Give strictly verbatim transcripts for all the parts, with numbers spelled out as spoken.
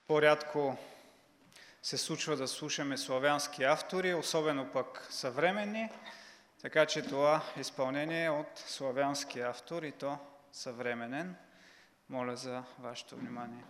По-рядко се случва да слушаме славянски автори, особено пък съвременни, така че това изпълнение е от славянски автор и то съвременен. Моля за вашето внимание.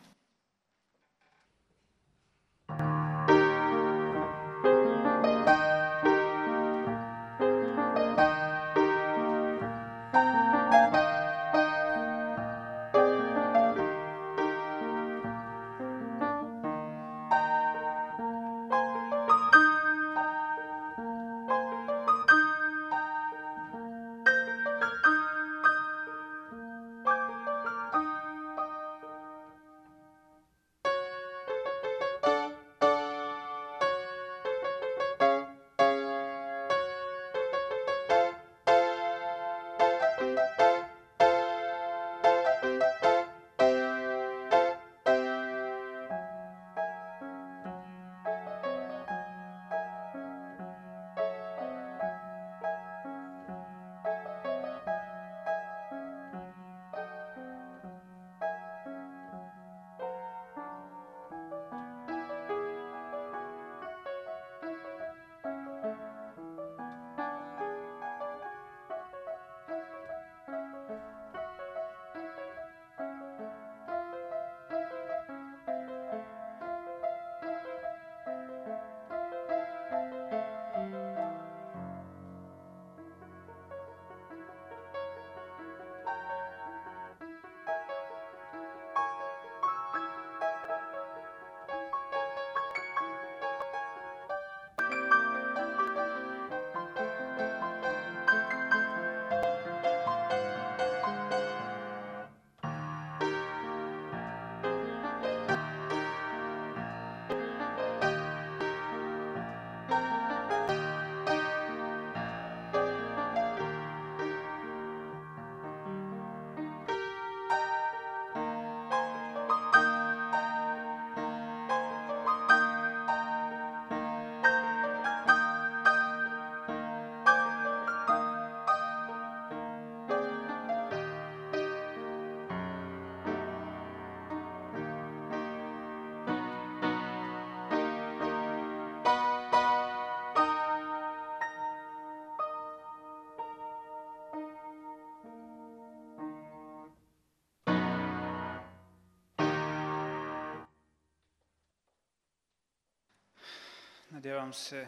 Надявам се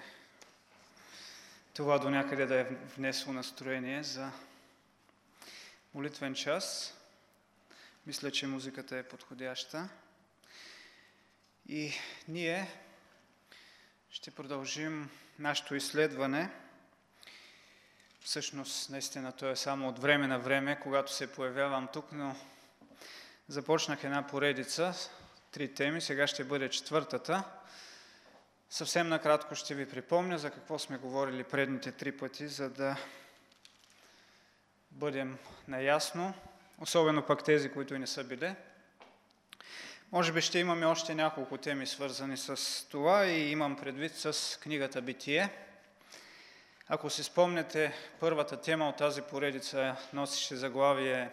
това до някъде да е внесло настроение за молитвен час. Мисля, че музиката е подходяща. И ние ще продължим нашето изследване. Всъщност, наистина, то е само от време на време, когато се появявам тук, но започнах една поредица, три теми, сега ще бъде четвъртата. Съвсем накратко ще ви припомня за какво сме говорили предните три пъти, за да бъдем наясно, особено пък тези, които и не са били. Може би ще имаме още няколко теми свързани с това и имам предвид с книгата Битие. Ако си спомняте, първата тема от тази поредица носише заглавие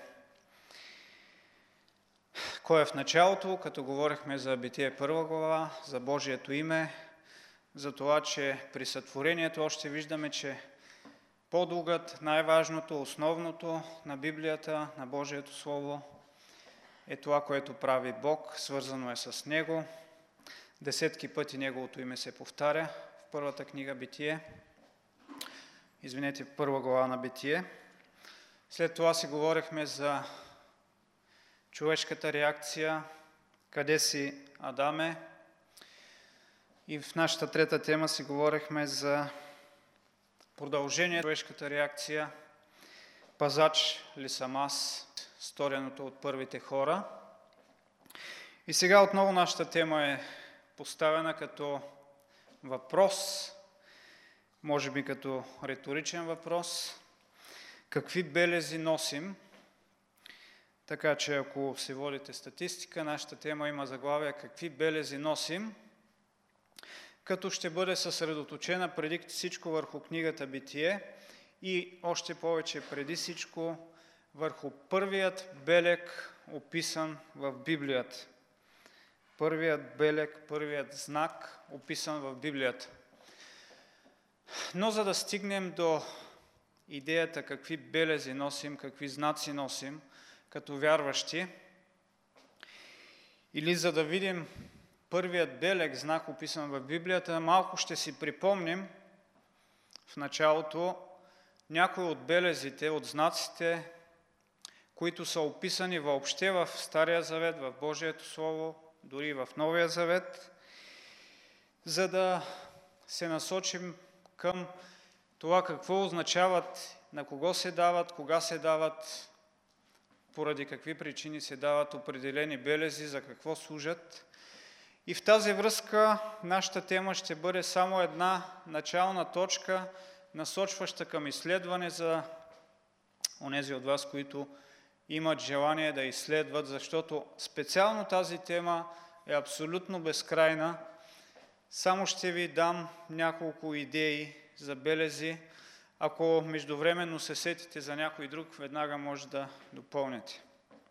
Кой е в началото, като говорихме за Битие първа глава, за Божието име, за това, че при сътворението още виждаме, че подугът, най-важното, основното на Библията, на Божието Слово е това, което прави Бог, свързано е с Него. Десетки пъти Неговото име се повтаря в първата книга Битие. Извинете, първа глава на Битие. След това си говорихме за човешката реакция, къде си Адаме. И в нашата трета тема си говорихме за продължение на човешката реакция, пазач ли съм аз, стореното от първите хора. И сега отново нашата тема е поставена като въпрос, може би като риторичен въпрос. Какви белези носим? Така че ако се водите статистика, нашата тема има заглавие Какви белези носим? Като ще бъде съсредоточена преди всичко върху книгата Битие и още повече преди всичко върху първият белег, описан в Библията. първият белег, първият знак, описан в Библията. Но за да стигнем до идеята какви белези носим, какви знаци носим като вярващи, или за да видим първият белег знак, описан в Библията, малко ще си припомним в началото някои от белезите, от знаците, които са описани въобще в Стария Завет, в Божието Слово, дори в Новия Завет, за да се насочим към това какво означават, на кого се дават, кога се дават, поради какви причини се дават определени белези, за какво служат. И в тази връзка нашата тема ще бъде само една начална точка, насочваща към изследване за онези от вас, които имат желание да изследват, защото специално тази тема е абсолютно безкрайна. Само ще ви дам няколко идеи за белези. Ако междувременно се сетите за някой друг, веднага може да допълните.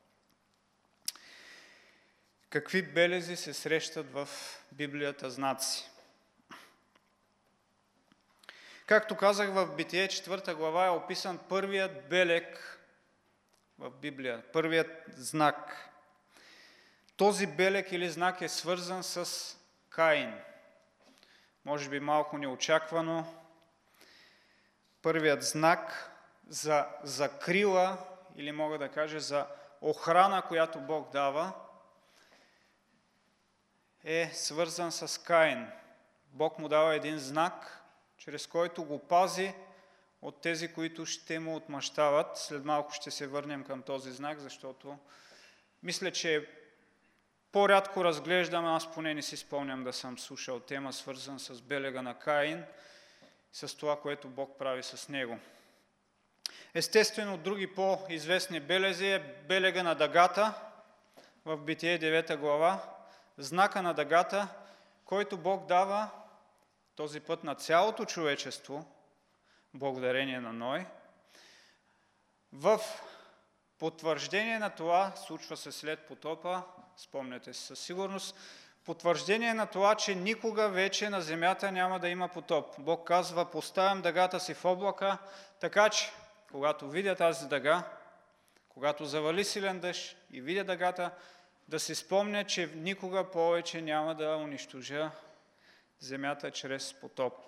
Какви белези се срещат в Библията знаци? Както казах, в Битие четвърта глава е описан първият белег в Библия, първият знак. Този белег или знак е свързан с Каин. Може би малко неочаквано. Първият знак за закрила, или мога да кажа за охрана, която Бог дава, е свързан с Каин. Бог му дава един знак, чрез който го пази от тези, които ще му отмъщават. След малко ще се върнем към този знак, защото мисля, че по-рядко разглеждам, аз поне не си спомням да съм слушал тема, свързан с белега на Каин, с това, което Бог прави с него. Естествено, други по-известни белези е белега на дъгата в Битие девета глава, знака на дъгата, който Бог дава този път на цялото човечество, благодарение на Ной. В потвърждение на това, случва се след потопа, спомняте си със сигурност, потвърждение на това, че никога вече на земята няма да има потоп. Бог казва, поставям дъгата си в облака, така че, когато видя тази дъга, когато завали силен дъжд и видя дъгата, да си спомня, че никога повече няма да унищожа земята чрез потоп.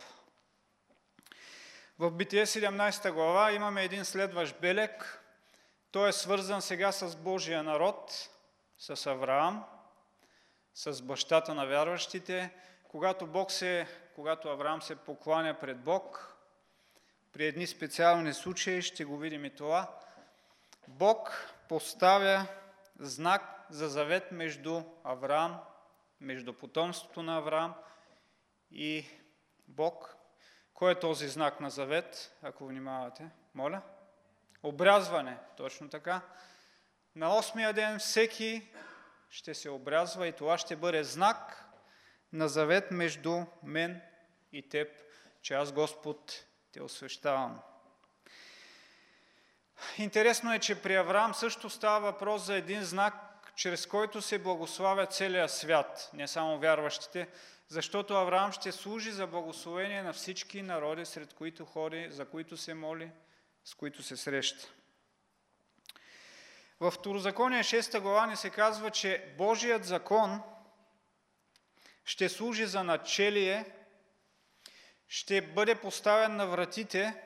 В Битие седемнадесета глава имаме един следващ белег. Той е свързан сега с Божия народ, с Авраам, с бащата на вярващите. Когато, Бог се, когато Авраам се покланя пред Бог, при едни специални случаи, ще го видим и това, Бог поставя знак за завет между Авраам, между потомството на Авраам и Бог. Кой е този знак на завет, ако внимавате? Моля? Обрязване, точно така. На осмия ден всеки ще се обрязва и това ще бъде знак на завет между мен и теб, че аз, Господ, те освещавам. Интересно е, че при Авраам също става въпрос за един знак, чрез който се благославя целия свят, не само вярващите, защото Авраам ще служи за благословение на всички народи, сред които ходи, за които се моли, с които се среща. В Второзаконие шеста глава ни се казва, че Божият закон ще служи за начелие, ще бъде поставен на вратите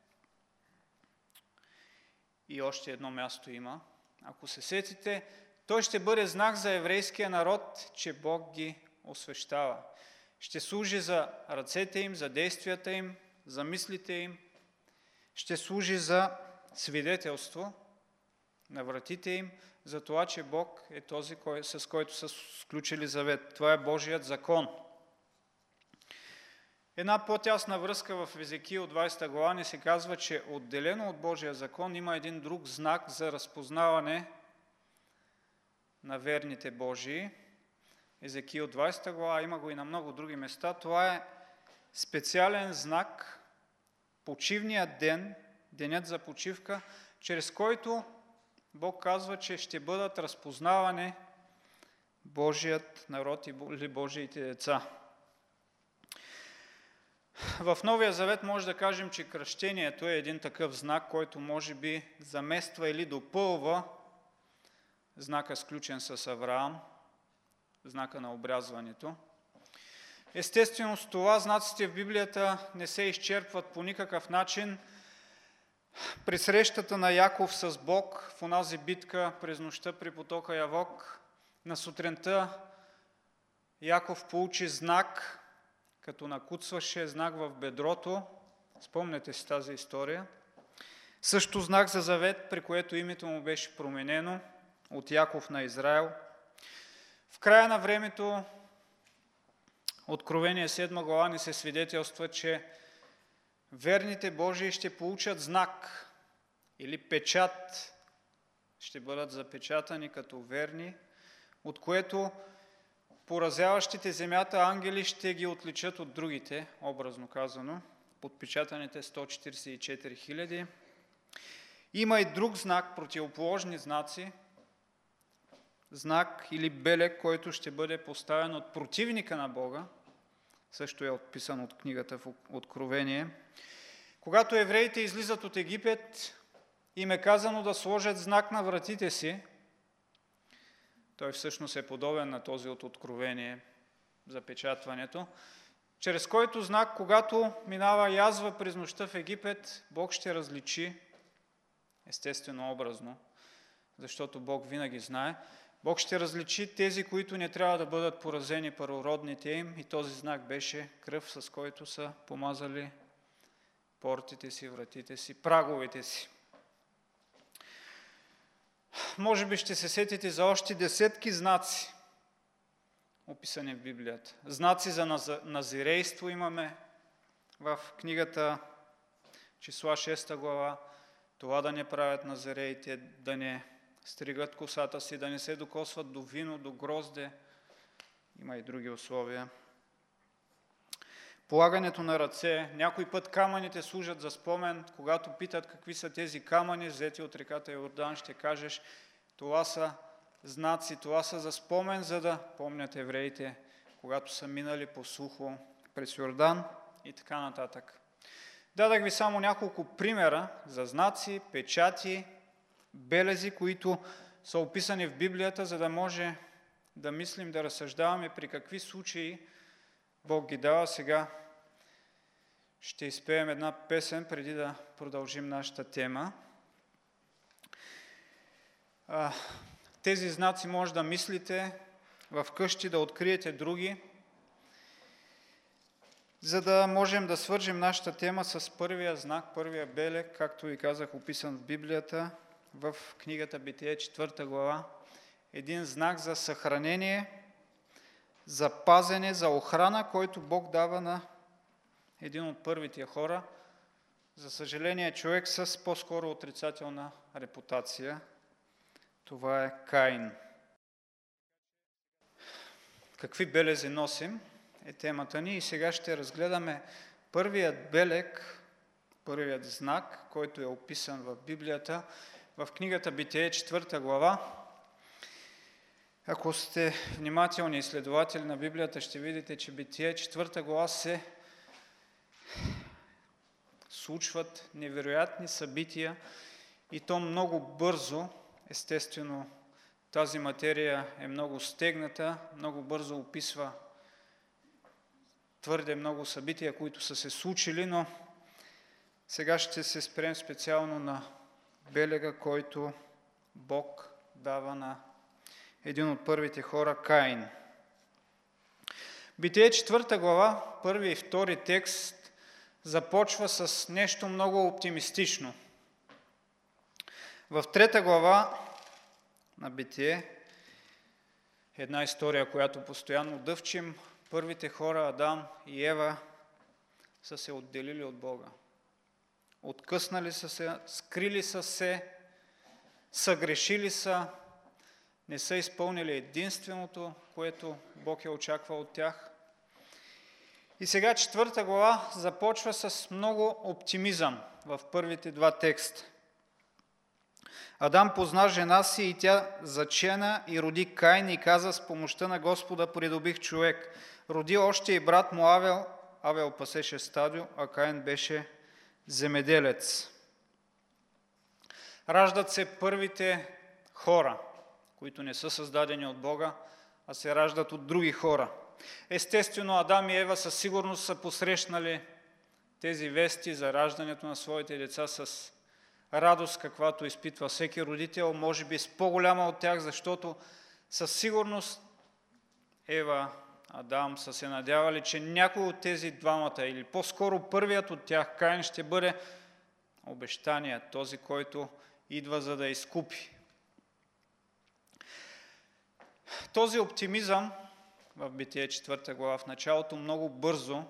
и още едно място има. Ако се сетите, той ще бъде знак за еврейския народ, че Бог ги освещава. Ще служи за ръцете им, за действията им, за мислите им. Ще служи за свидетелство на вратите им, за това, че Бог е този, с който са сключили завет. Това е Божият закон. Една по-тясна връзка в Езекиил двадесета глава ни се казва, че отделено от Божия закон има един друг знак за разпознаване на верните Божии. Езекиил двадесета глава, има го и на много други места. Това е специален знак, почивният ден, денят за почивка, чрез който Бог казва, че ще бъдат разпознавани Божият народ или Божиите деца. В Новия Завет може да кажем, че кръщението е един такъв знак, който може би замества или допълва знака, сключен с Авраам, знака на обрязването. Естествено, с това знаците в Библията не се изчерпват по никакъв начин. При срещата на Яков с Бог в онази битка през нощта при потока Явок, на сутринта Яков получи знак, като накуцваше знак в бедрото. Спомняте си тази история. Също знак за завет, при което името му беше променено от Яков на Израел. В края на времето, Откровение седма глава ни се свидетелства, че верните Божии ще получат знак или печат, ще бъдат запечатани като верни, от което поразяващите земята ангели ще ги отличат от другите, образно казано, подпечатаните сто четиридесет и четири хиляди. Има и друг знак, противоположни знаци, знак или белег, който ще бъде поставен от противника на Бога, също е отписан от книгата в Откровение. Когато евреите излизат от Египет, им е казано да сложат знак на вратите си. Той всъщност е подобен на този от Откровение, запечатването, чрез който знак, когато минава язва през нощта в Египет, Бог ще различи, естествено образно, защото Бог винаги знае, Бог ще различи тези, които не трябва да бъдат поразени първородните им, и този знак беше кръв, с който са помазали портите си, вратите си, праговете си. Може би ще се сетите за още десетки знаци, описани в Библията. Знаци за назирейство имаме в книгата Числа шеста глава. Това да не правят назиреите, да не стригат косата си, да не се докосват до вино, до грозде. Има и други условия. Полагането на ръце. Някой път камъните служат за спомен. Когато питат какви са тези камъни, взети от реката Йордан, ще кажеш, това са знаци, това са за спомен, за да помнят евреите, когато са минали по сухо през Йордан и така нататък. Дадах ви само няколко примера за знаци, печати, белези, които са описани в Библията, за да може да мислим, да разсъждаваме при какви случаи Бог ги дава. Сега ще изпеем една песен, преди да продължим нашата тема. Тези знаци може да мислите в къщи, да откриете други, за да можем да свържем нашата тема с първия знак, първия белег, както ви казах, описан в Библията, в книгата Битие, четвърта глава. Един знак за съхранение, за пазене, за охрана, който Бог дава на един от първите хора. За съжаление, човек с по-скоро отрицателна репутация. Това е Каин. Какви белези носим е темата ни, и сега ще разгледаме първият белег, първият знак, който е описан в Библията, в книгата Битие, четвърта глава. Ако сте внимателни изследователи на Библията, ще видите, че Битие, четвърта глава, се случват невероятни събития, и то много бързо. Естествено, тази материя е много стегната, много бързо описва твърде много събития, които са се случили, но сега ще се спрем специално на белега, който Бог дава на един от първите хора, Каин. Битие, четвърта глава, първи и втори текст, започва с нещо много оптимистично. В трета глава на Битие, една история, която постоянно дъвчим, първите хора, Адам и Ева, са се отделили от Бога. Откъснали са се, скрили са се, съгрешили са, не са изпълнили единственото, което Бог е очаквал от тях. И сега четвърта глава започва с много оптимизъм в първите два текста. Адам позна жена си и тя зачена и роди Каин и каза: с помощта на Господа придобих човек. Роди още и брат му Авел. Авел пасеше стадо, а Каин беше земеделец. Раждат се първите хора, които не са създадени от Бога, а се раждат от други хора. Естествено, Адам и Ева със сигурност са посрещнали тези вести за раждането на своите деца с радост, каквато изпитва всеки родител, може би с по-голяма от тях, защото със сигурност Ева, Адам са се надявали, че някой от тези двамата, или по-скоро първият от тях, Каин, ще бъде обещания, този, който идва за да изкупи. Този оптимизъм в Битие четвърта глава в началото много бързо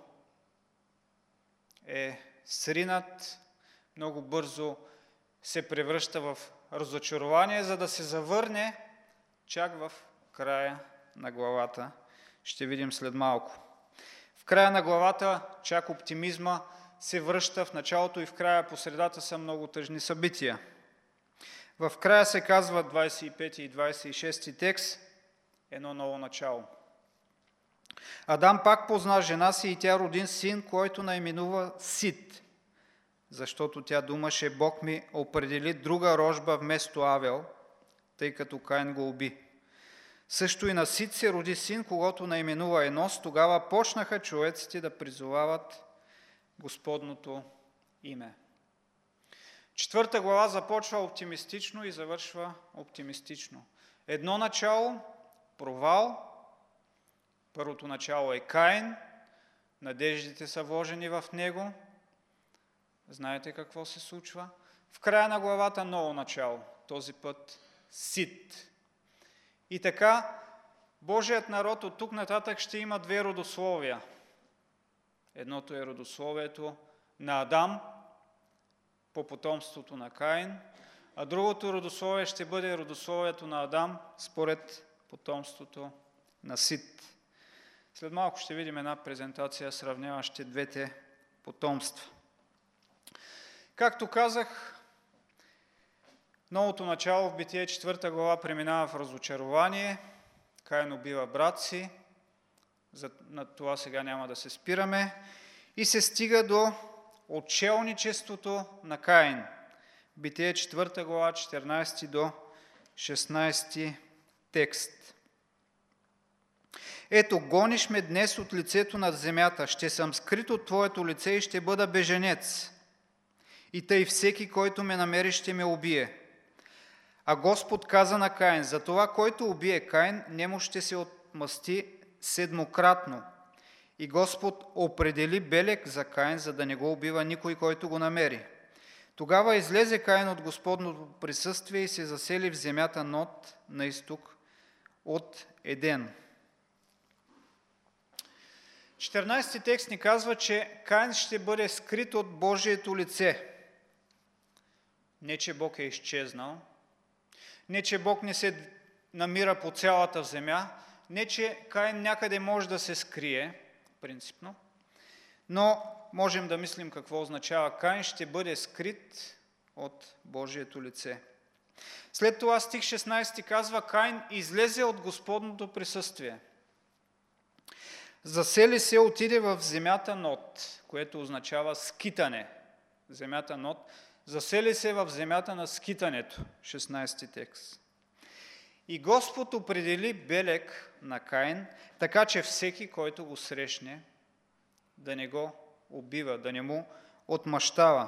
е сринат, много бързо се превръща в разочарование, за да се завърне чак в края на главата. Ще видим след малко. В края на главата чак оптимизма се връща, в началото и в края, по средата са много тъжни събития. В края се казва двадесет и пети и двадесет и шести текст, едно ново начало. Адам пак позна жена си и тя роди син, който наименува Сит, защото тя думаше: Бог ми определи друга рожба вместо Авел, тъй като Каин го уби. Също и на Сит се роди син, когото наименува Енос. Тогава почнаха човеците да призовават Господното име. Четвърта глава започва оптимистично и завършва оптимистично. Едно начало, провал. Първото начало е Каин, надеждите са вложени в него. Знаете какво се случва? В края на главата ново начало, този път Сит. И така, Божият народ от тук нататък ще има две родословия. Едното е родословието на Адам по потомството на Каин, а другото родословие ще бъде родословието на Адам според потомството на Сит. След малко ще видим една презентация, сравняваща двете потомства. Както казах, новото начало в Битие четвърта глава преминава в разочарование. Каин убива брат си, за на това сега няма да се спираме, и се стига до отчелничеството на Каин. Битие четвърта глава, четиринадесети до шестнадесети текст. Ето, гониш ме днес от лицето над земята, ще съм скрит от твоето лице и ще бъда беженец. И тъй всеки, който ме намери, ще ме убие. А Господ каза на Каин: за това, който убие Каин, нему ще се отмъсти седмократно. И Господ определи белег за Каин, за да не го убива никой, който го намери. Тогава излезе Каин от Господното присъствие и се засели в земята Нод на изток от Еден. четиринадесети текст ни казва, че Каин ще бъде скрит от Божието лице. Не, че Бог е изчезнал, не, че Бог не се намира по цялата земя, не, че Каин някъде може да се скрие, принципно, но можем да мислим какво означава. Каин ще бъде скрит от Божието лице. След това стих шестнадесети казва: Каин излезе от Господното присъствие. Засели се, отиде в земята Нод, което означава скитане. Земята Нод. Засели се в земята на скитането. шестнадесети текст. И Господ определи белег на Каин, така че всеки, който го срещне, да не го убива, да не му отмъщава.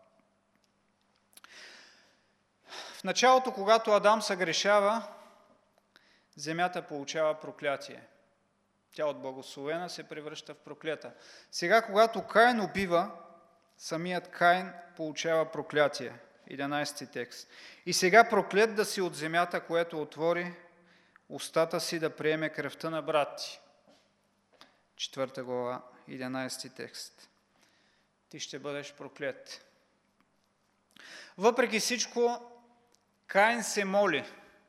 В началото, когато Адам съгрешава, земята получава проклятие. Тя от благословена се превръща в проклята. Сега, когато Каин убива, самият Каин получава проклятие. единадесети текст. И сега проклет да си от земята, което отвори устата си да приеме кръвта на брат ти. четвърта глава, единадесети текст. Ти ще бъдеш проклет. Въпреки всичко, Каин се моли.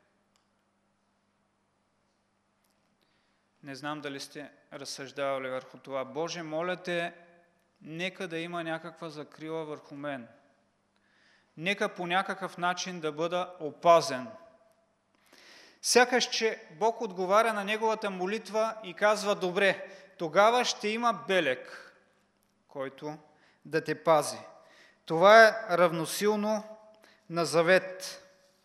Не знам дали сте разсъждавали върху това. Боже, моля те, нека да има някаква закрила върху мен. нека по някакъв начин да бъда опазен. Сякаш, че Бог отговаря на неговата молитва и казва: добре, тогава ще има белег, който да те пази. Това е равносилно на завет.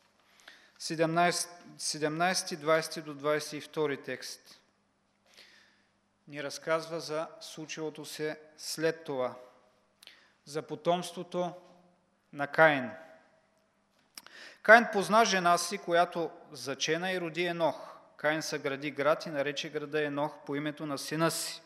седемнайсети, двайсети до двайсет и втори текст ни разказва за случилото се след това, за потомството на Каин. Каин позна жена си, която зачена и роди Енох. Каин съгради град и нарече града Енох по името на сина си.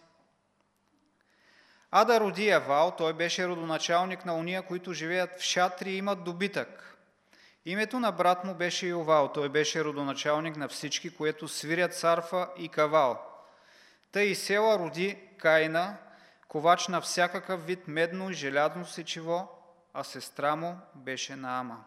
Ада роди Явал, той беше родоначалник на уния, които живеят в шатри и имат добитък. Името на брат му беше Йовал, той беше родоначалник на всички, които свирят сарфа и кавал. Тъй и Села роди Каина, ковач на всякакъв вид медно и желязно сечиво, а сестра му беше Наама.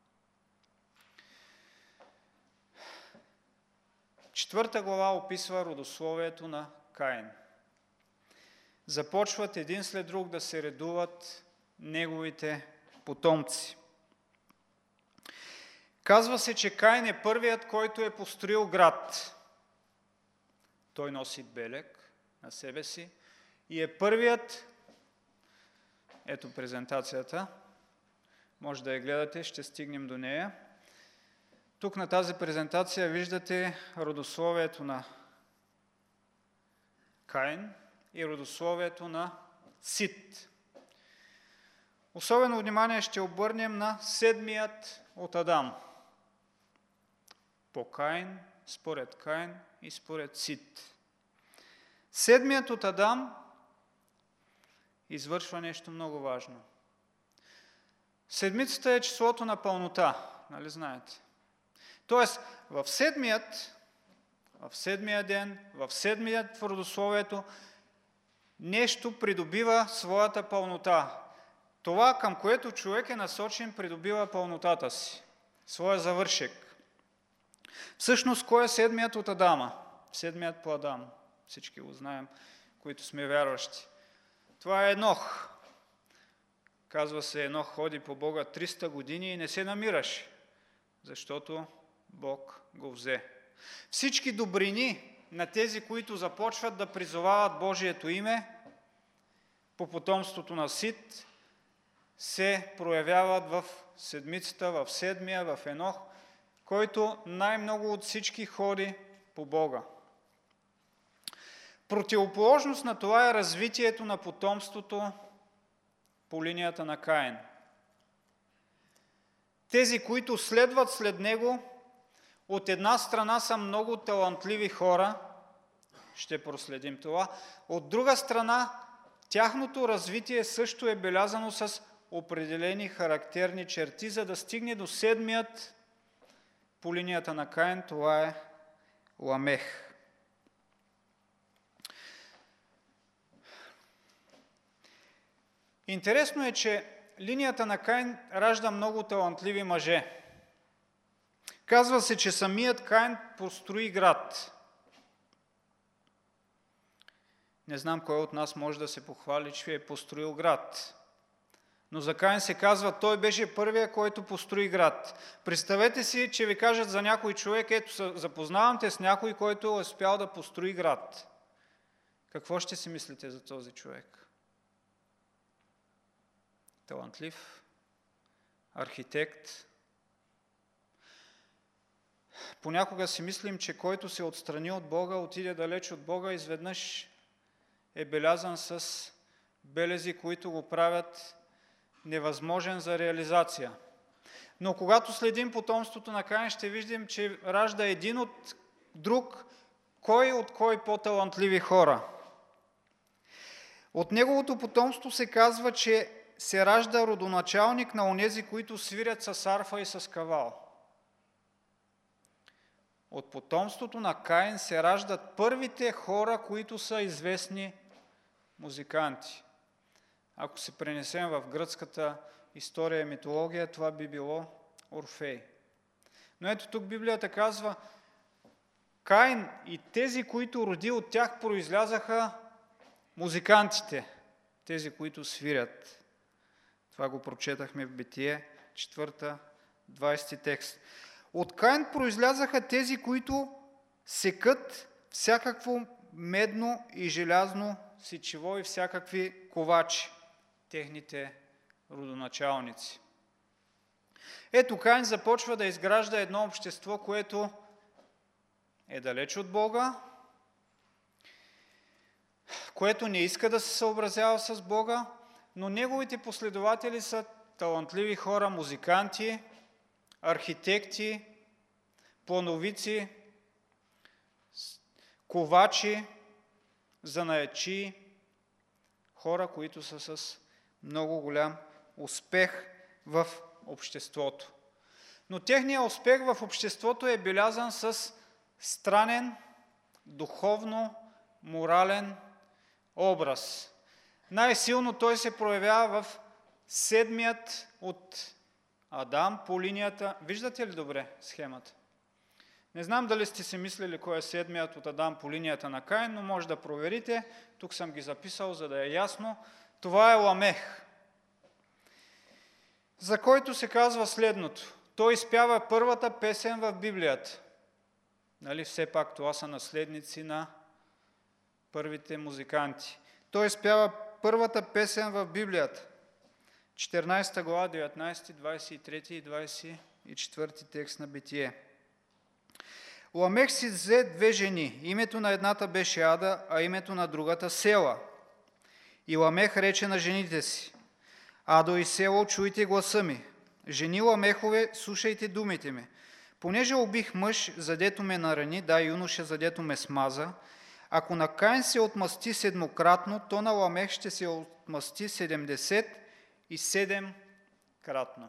Четвърта глава описва родословието на Каин. Започват един след друг да се редуват неговите потомци. Казва се, че Каин е първият, който е построил град. Той носи белег на себе си и е първият, ето презентацията, може да я гледате, ще стигнем до нея. Тук на тази презентация виждате родословието на Каин и родословието на Сит. Особено внимание ще обърнем на седмият от Адам. По Каин, според Каин и според Сит. Седмият от Адам извършва нещо много важно. Седмицата е числото на пълнота, нали знаете? Тоест, в седмият, в седмия ден, в седмият в родословието, нещо придобива своята пълнота. Това, към което човек е насочен, придобива пълнотата си, своя завършек. Всъщност, кой е седмият от Адама? Седмият по Адам. Всички го знаем, които сме вярващи. Това е Енох. Казва се, Енох ходи по Бога триста години и не се намираше, защото Бог го взе. Всички добрини на тези, които започват да призовават Божието име по потомството на Сит, се проявяват в седмицата, в седмия, в Енох, който най-много от всички ходи по Бога. Противоположност на това е развитието на потомството по линията на Каин. Тези, които следват след него, от една страна са много талантливи хора, ще проследим това, от друга страна тяхното развитие също е белязано с определени характерни черти, за да стигне до седмият по линията на Каин, това е Ламех. Интересно е, че линията на Каин ражда много талантливи мъже. Казва се, че самият Каин построи град. Не знам кой от нас може да се похвали, че е построил град. Но за Каин се казва, той беше първия, който построи град. Представете си, че ви кажат за някой човек, ето запознавам те с някой, който е успял да построи град. Какво ще си мислите за този човек? Талантлив, архитект. Понякога си мислим, че който се отстрани от Бога, отиде далеч от Бога, изведнъж е белязан с белези, които го правят невъзможен за реализация. Но когато следим потомството на Каин, ще видим, че ражда един от друг, кой от кой по-талантливи хора. От неговото потомство се казва, че се ражда родоначалник на онези, които свирят с арфа и с кавал. От потомството на Каин се раждат първите хора, които са известни музиканти. Ако се пренесем в гръцката история и митология, това би било Орфей. Но ето тук Библията казва, Каин и тези, които роди от тях, произлязаха музикантите, тези, които свирят. Това го прочетахме в Битие четвърта, двадесети текст. От Каин произлязаха тези, които секат всякакво медно и желязно сечиво и всякакви ковачи, техните родоначалници. Ето, Каин започва да изгражда едно общество, което е далеч от Бога, което не иска да се съобразява с Бога, но неговите последователи са талантливи хора, музиканти, архитекти, плановици, ковачи, занаятчии, хора, които са с много голям успех в обществото. Но техният успех в обществото е белязан с странен, духовно, морален образ. Най-силно той се проявява в седмият от Адам по линията. Виждате ли добре схемата? Не знам дали сте си мислили кой е седмият от Адам по линията на Каин, но може да проверите. Тук съм ги записал, за да е ясно. Това е Ламех, за който се казва следното. Той изпява първата песен в Библията. Нали, все пак това са наследници на първите музиканти. Той изпява първата песен в Библията. четиринадесета глава, деветнадесети, двадесет и трети и двадесет и четвърти текст на Битие. Ламех си взе две жени. Името на едната беше Ада, а името на другата Села. И Ламех рече на жените си: Адо и Село, чуйте гласа ми. Жени Ламехове, слушайте думите ми. Понеже убих мъж, задето ме нарани, да, юноша, задето ме смаза, ако на Каин се отмъсти седмократно, то на Ламех ще се отмъсти седемдесет и седем кратно.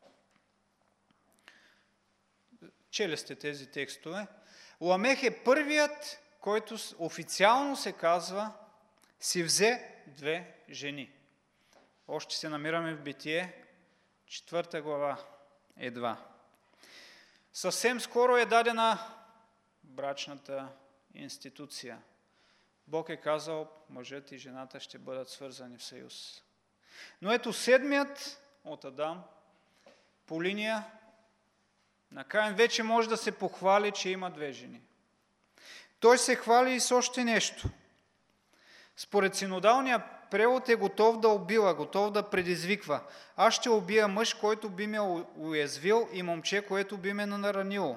Чели сте тези текстове. Ламех е първият, който официално се казва, си взе две жени. Още се намираме в Битие, четвърта глава едва. Съвсем скоро е дадена брачната институция. Бог е казал, мъжът и жената ще бъдат свързани в съюз. Но ето седмият от Адам по линия на Каин вече може да се похвали, че има две жени. Той се хвали и с още нещо. Според синодалния превод е готов да убива, готов да предизвиква. Аз ще убия мъж, който би ме уязвил, и момче, което би ме наранило.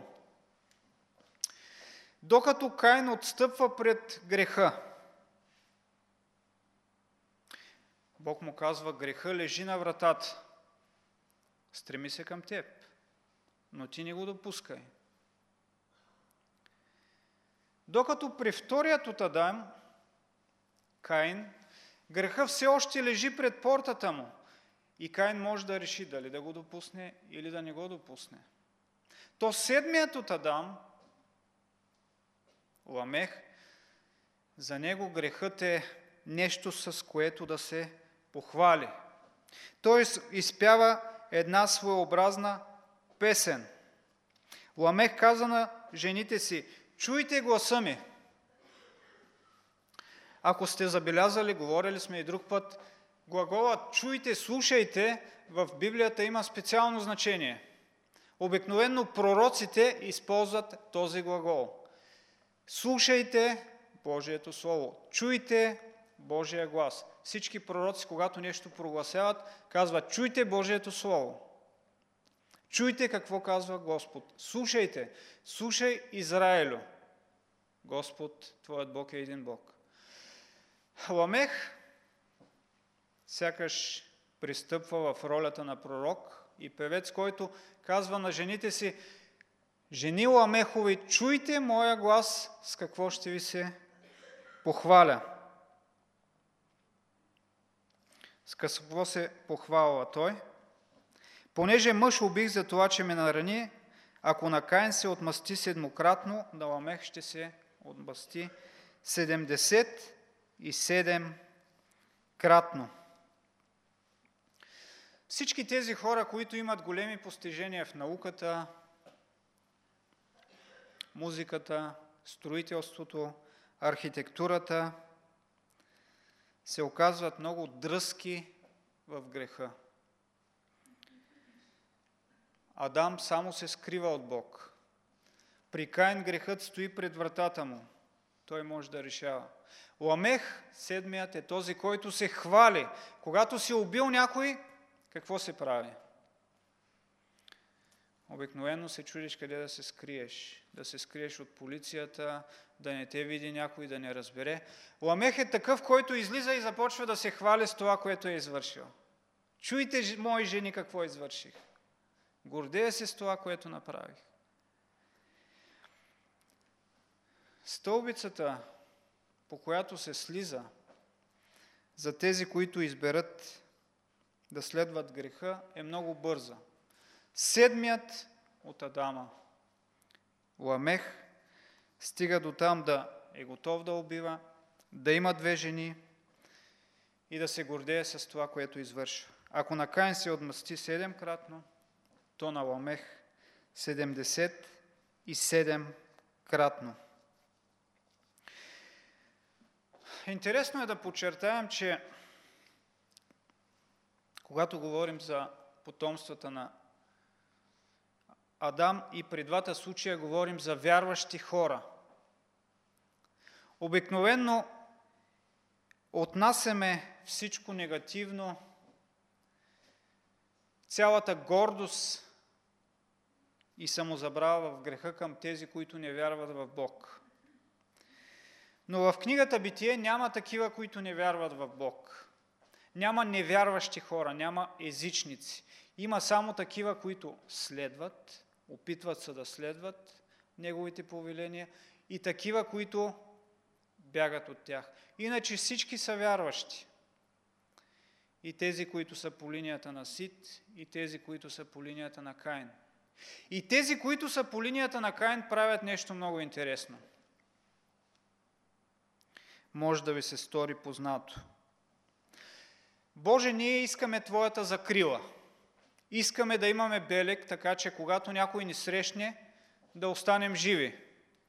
Докато Каин отстъпва пред греха, Бог му казва: греха лежи на вратата. Стреми се към теб, но ти не го допускай. Докато при вторият от Адам, Каин, греха все още лежи пред портата му и Каин може да реши дали да го допусне или да не го допусне. То седмият от Адам, Ламех, за него грехът е нещо, с което да се похвали. Той изпява една своеобразна песен. Ламех каза на жените си: чуйте гласа ми. Ако сте забелязали, говорили сме и друг път, глаголът чуйте, слушайте в Библията има специално значение. Обикновено пророците използват този глагол. Слушайте Божието Слово. Чуйте Божия глас. Всички пророци, когато нещо прогласяват, казват: чуйте Божието Слово. Чуйте какво казва Господ. Слушайте. Слушай, Израилю. Господ, твоят Бог е един Бог. Ламех сякаш пристъпва в ролята на пророк и певец, който казва на жените си: жени Ламехови, чуйте моя глас, с какво ще ви се похваля. С какво се похвалва той? Понеже мъж убих за това, че ме нарани, ако на Каин се отмъсти седмократно, на Ламех ще се отмъсти седемдесет и седем кратно. Всички тези хора, които имат големи постижения в науката, музиката, строителството, архитектурата, се оказват много дръзки в греха. Адам само се скрива от Бог. При Каин грехът стои пред вратата му. Той може да решава. Ламех, седмият, е този, който се хвали. Когато си убил някой, какво се прави? Обикновено се чудиш къде да се скриеш. Да се скриеш от полицията, да не те види някой, да не разбере. Ламех е такъв, който излиза и започва да се хвали с това, което е извършил. Чуйте, мои жени, какво извърших. Гордея се с това, което направих. Стълбицата, по която се слиза за тези, които изберат да следват греха, е много бърза. Седмият от Адама, Ламех, стига до там да е готов да убива, да има две жени и да се гордее с това, което извършва. Ако на Каин се отмъсти седемкратно, то на Ламех седемдесет и седем кратно. Интересно е да подчертаем, че когато говорим за потомствата на Адам, и при двата случая говорим за вярващи хора. Обикновено отнасяме всичко негативно, цялата гордост и самозабрава в греха към тези, които не вярват в Бог. Но в книгата Битие няма такива, които не вярват в Бог. Няма невярващи хора, няма езичници. Има само такива, които следват, опитват се да следват Неговите повеления, и такива, които бягат от тях. Иначе всички са вярващи. И тези, които са по линията на Сит, и тези, които са по линията на Каин. И тези, които са по линията на Каин, правят нещо много интересно. Може да ви се стори познато. Боже, ние искаме Твоята закрила. Искаме да имаме белег, така че когато някой ни срещне, да останем живи.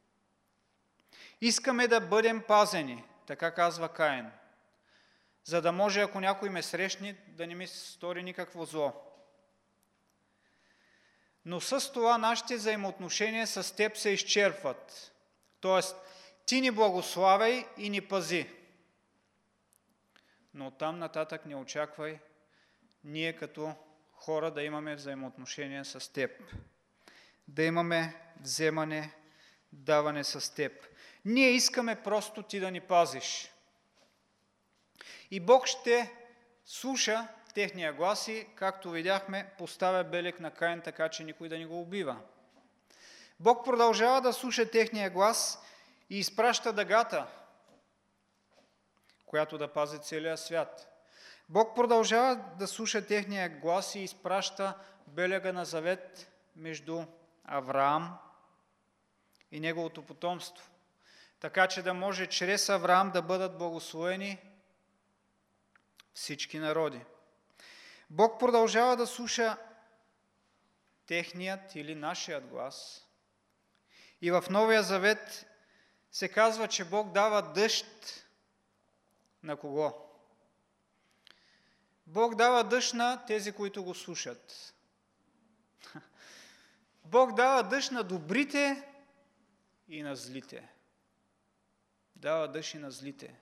Искаме да бъдем пазени, така казва Каин, за да може, ако някой ме срещне, да не ми стори никакво зло. Но с това нашите взаимоотношения с Теб се изчерпват. Тоест, Ти ни благославяй и ни пази. Но оттам нататък не очаквай ние като хора да имаме взаимоотношения с Теб. Да имаме вземане, даване с Теб. Ние искаме просто Ти да ни пазиш. И Бог ще слуша техния глас и, както видяхме, поставя белег на Каин, така че никой да ни го убива. Бог продължава да слуша техния глас и изпраща дъгата, която да пази целия свят. Бог продължава да слуша техния глас и изпраща белега на завет между Авраам и неговото потомство, така че да може чрез Авраам да бъдат благословени всички народи. Бог продължава да слуша техният или нашият глас. И в Новия Завет се казва, че Бог дава дъжд на кого? Бог дава дъжд на тези, които го слушат. Бог дава дъжд на добрите и на злите. Дава дъжд и на злите.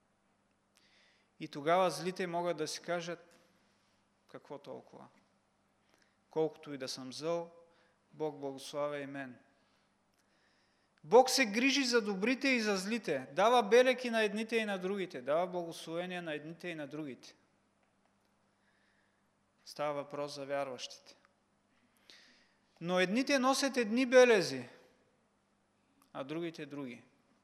И тогава злите могат да си кажат: какво толкова? Колкото и да съм зъл, Бог благославя и мен. Бог се грижи за добрите и за злите. Дава белег и на едните и на другите. Дава благословение на едните и на другите. Става въпрос за вярващите. Но едните носят едни белези, а другите други.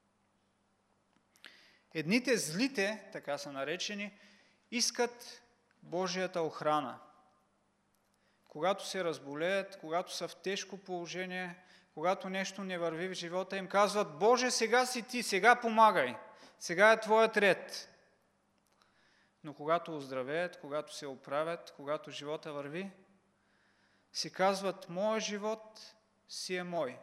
Едните злите, така са наречени, искат Божията охрана. Когато се разболеят, когато са в тежко положение, когато нещо не върви в живота, им казват: Боже, сега си Ти, сега помагай, сега е Твоят ред. Но когато оздравеят, когато се оправят, когато живота върви, си казват: моят живот си е мой.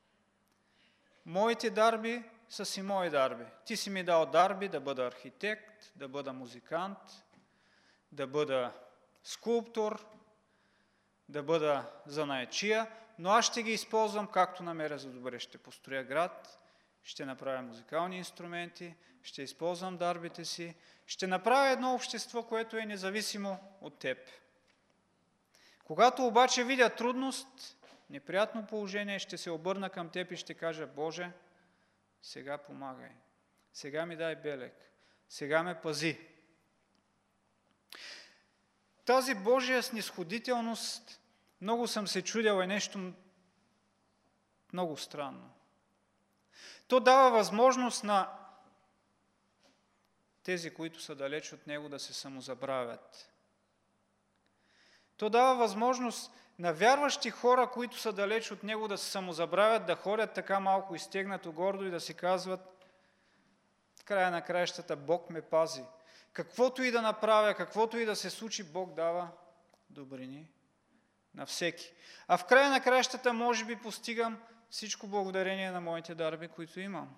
Моите дарби са си мои дарби. Ти си ми дал дарби да бъда архитект, да бъда музикант, да бъда скулптор, да бъда занаятчия, но аз ще ги използвам както намеря за добре. Ще построя град, ще направя музикални инструменти, ще използвам дарбите си, ще направя едно общество, което е независимо от теб. Когато обаче видя трудност, неприятно положение, ще се обърна към теб и ще кажа: Боже, сега помагай, сега ми дай белег, сега ме пази. Тази Божия снисходителност, много съм се чудил, е нещо много странно. То дава възможност на тези, които са далеч от Него, да се самозабравят. То дава възможност на вярващи хора, които са далеч от Него, да се самозабравят, да ходят така малко изтегнато гордо и да си казват: в края на краищата Бог ме пази. Каквото и да направя, каквото и да се случи, Бог дава добрини на всеки. А в края на краищата може би постигам всичко благодарение на моите дарби, които имам.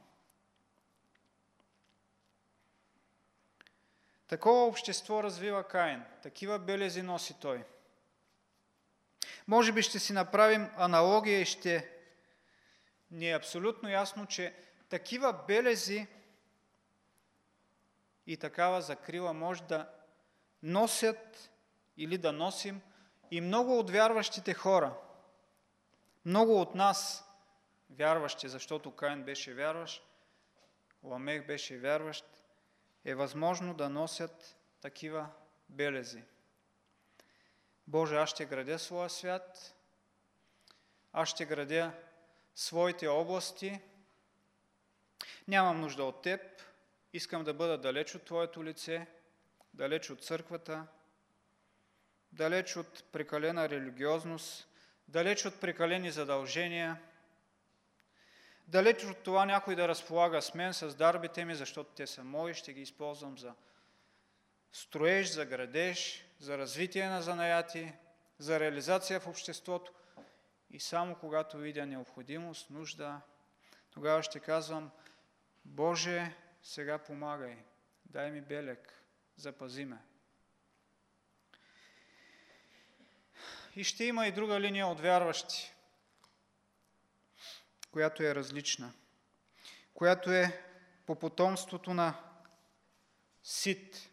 Такова общество развива Каин. Такива белези носи той. Може би ще си направим аналогия и ще ни е абсолютно ясно, че такива белези и такава закрила може да носят или да носим и много от вярващите хора. Много от нас вярващи, защото Каин беше вярващ, Ламех беше вярващ, е възможно да носят такива белези. Боже, аз ще градя своя свят, аз ще градя своите области, нямам нужда от Теб, искам да бъда далеч от Твоето лице, далеч от църквата, далеч от прекалена религиозност, далеч от прекалени задължения, далеч от това някой да разполага с мен, с дарбите ми, защото те са мои, ще ги използвам за строеж, за градеж, за развитие на занаяти, за реализация в обществото. И само когато видя необходимост, нужда, тогава ще казвам: Боже, сега помагай, дай ми белег, запази ме. И ще има и друга линия от вярващи, която е различна, която е по потомството на Сит,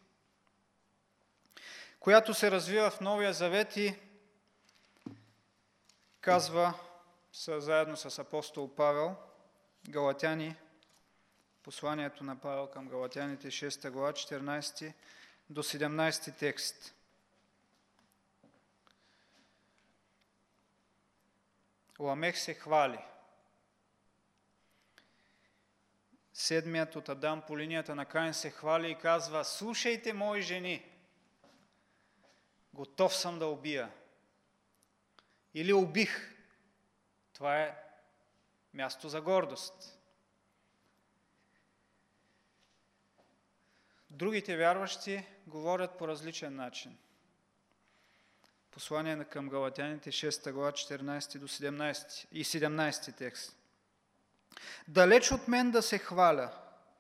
която се развива в Новия Завет и казва заедно с апостол Павел, Галатяни, посланието на Павел към Галатяните, шеста глава, четиринадесети до седемнадесети текст. Ламех се хвали. Седмият от Адам по линията на Каин се хвали и казва: слушайте, мои жени, готов съм да убия. Или убих. Това е място за гордост. Другите вярващи говорят по различен начин. Послание към Галатяните, шеста глава, четиринадесети до седемнадесети и седемнадесети текст. Далеч от мен да се хваля,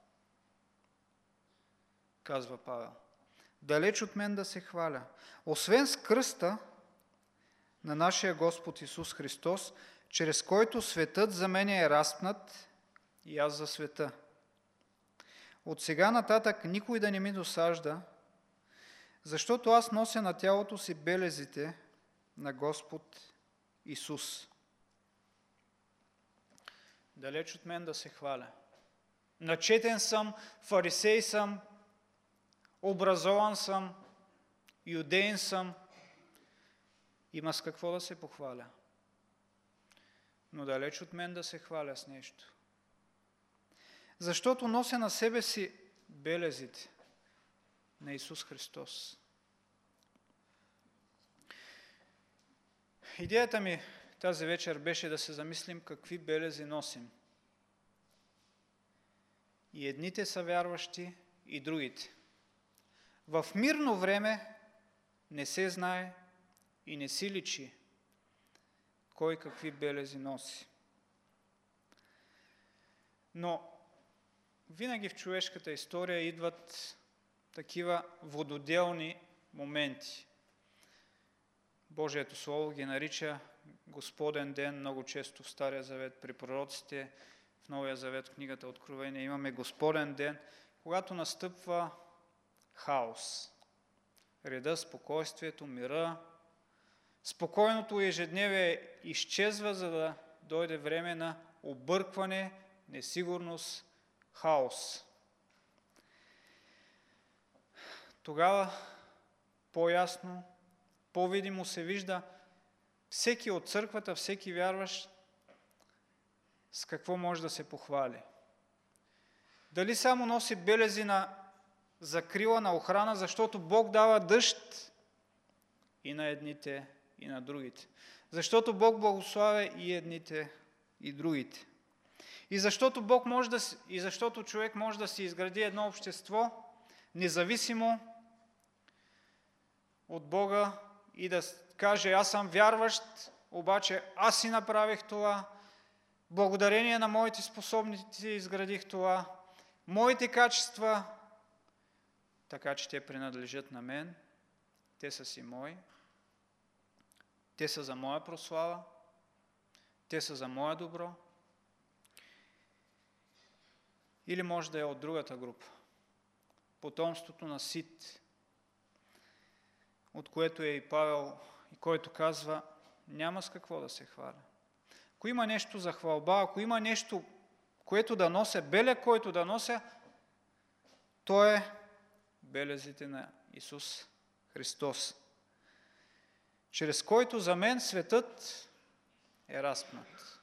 казва Павел. Далеч от мен да се хваля. Освен с кръста на нашия Господ Исус Христос, чрез който светът за мен е разпнат и аз за света. От сега нататък никой да не ми досажда, защото аз нося на тялото си белезите на Господ Исус. Далеч от мен да се хваля. Начетен съм, фарисей съм, образован съм, юдеин съм, има с какво да се похваля. Но далеч от мен да се хваля с нещо. Защото нося на себе си белезите на Исус Христос. Идеята ми тази вечер беше да се замислим какви белези носим. И едните са вярващи, и другите. В мирно време не се знае и не си личи кой какви белези носи. Но винаги в човешката история идват такива вододелни моменти. Божието Слово ги нарича Господен ден, много често в Стария Завет при пророците, в Новия Завет в книгата Откровение имаме Господен ден, когато настъпва хаос. Реда, спокойствието, мира, спокойното ежедневие изчезва, за да дойде време на объркване, несигурност, хаос. Тогава по-ясно, по-видимо се вижда всеки от църквата, всеки вярващ с какво може да се похвали. Дали само носи белези на закрила, на охрана, защото Бог дава дъжд и на едните, и на другите. Защото Бог благославя и едните, и другите. И защото, Бог може да, и защото човек може да си изгради едно общество, независимо от Бога и да каже, аз съм вярващ, обаче аз си направих това, благодарение на моите способности изградих това, моите качества, така че те принадлежат на мен, те са си мои, те са за моя прослава, те са за мое добро. Или може да е от другата група. Потомството на Сит, от което е и Павел, и който казва, няма с какво да се хваля. Ако има нещо за хвалба, ако има нещо, което да нося, белег, който да нося, то е белезите на Исус Христос, чрез който за мен светът е разпнат.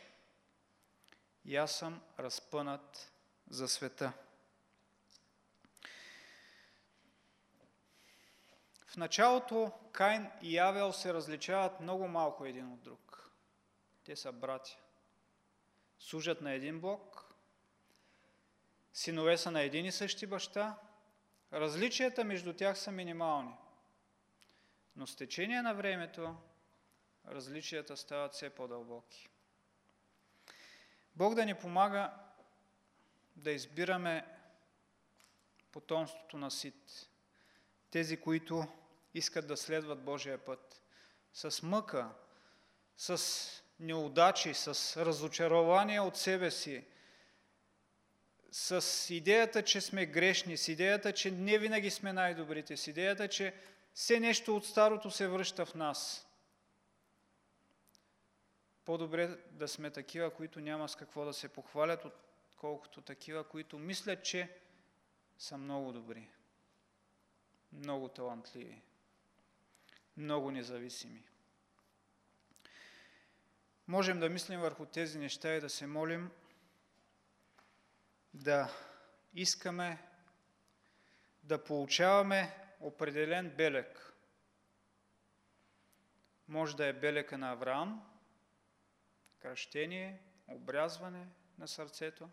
И аз съм разпънат за света. В началото Каин и Авел се различават много малко един от друг. Те са братя. Служат на един Бог, синове са на един и същи баща, различията между тях са минимални. Но с течение на времето различията стават все по-дълбоки. Бог да ни помага да избираме потомството на Сит, тези, които искат да следват Божия път, с мъка, с неудачи, с разочарование от себе си, с идеята, че сме грешни, с идеята, че не винаги сме най-добрите, с идеята, че все нещо от старото се връща в нас. По-добре да сме такива, които няма с какво да се похвалят, отколкото такива, които мислят, че са много добри, много талантливи, много независими. Можем да мислим върху тези неща и да се молим, да искаме да получаваме определен белег. Може да е белега на Авраам, кръщение, обрязване на сърцето,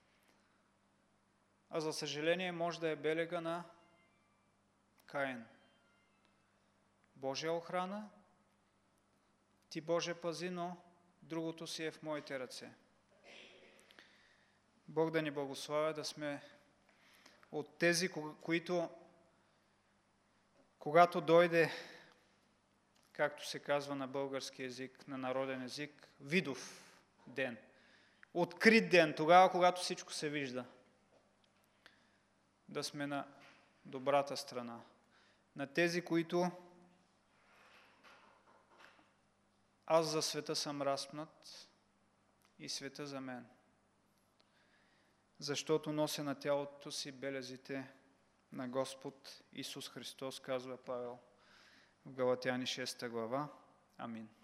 а за съжаление може да е белега на Каин. Божия охрана, ти Боже пази, но другото си е в моите ръце. Бог да ни благославя да сме от тези, които, когато дойде, както се казва на български език, на народен език, видов ден, открит ден, тогава, когато всичко се вижда, да сме на добрата страна, на тези, които аз за света съм разпнат и света за мен, защото нося на тялото си белезите на Господ Исус Христос, казва Павел в Галатяни шеста глава. Амин.